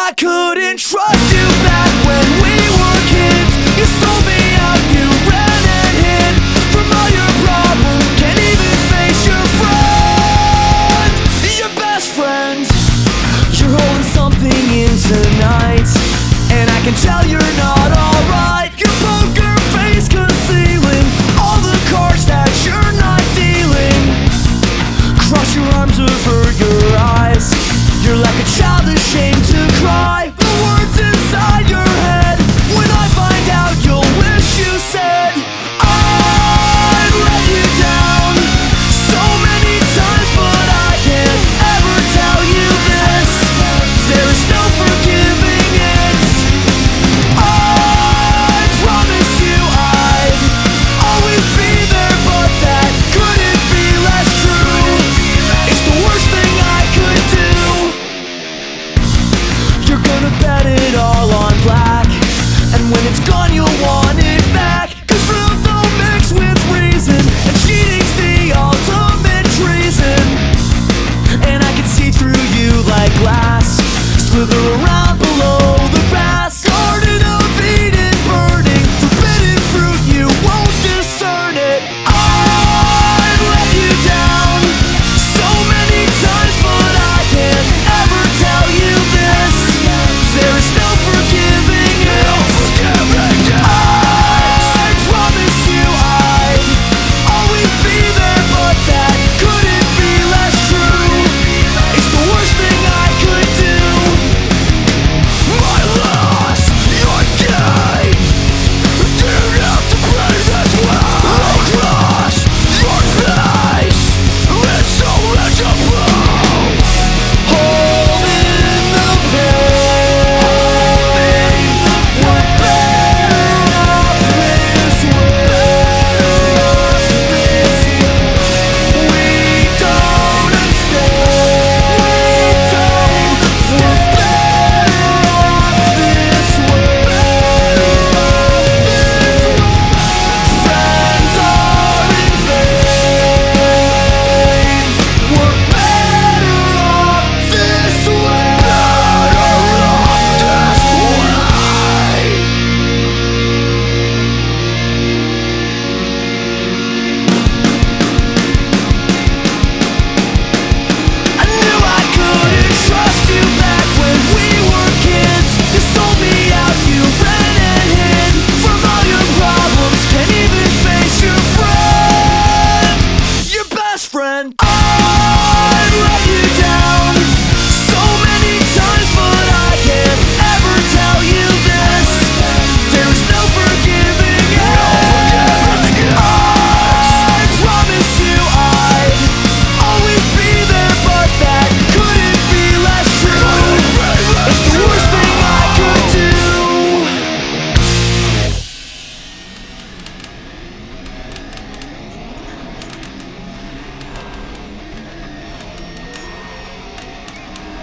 I couldn't trust you back when we were kids. You sold me out, you ran and hid from all your problems. Can't even face your friends, your best friends. You're holding something in tonight, and I can tell you're not alright. Your poker face concealing all the cards that you're not dealing. Cross your arms over your eyes. You're like a child ashamed to cry. The words inside your head, when I find out, you'll wish you said I'd let you down so many times, but I can't ever tell you this. There is no forgiving it. I promised you I'd always be there, but that couldn't be less true. It's the worst thing I could do. You're gonna bet it all on black, and when it's gone you'll want it back. Cause truth don't mix with reason, and cheating's the ultimate treason. And I can see through you like glass, slither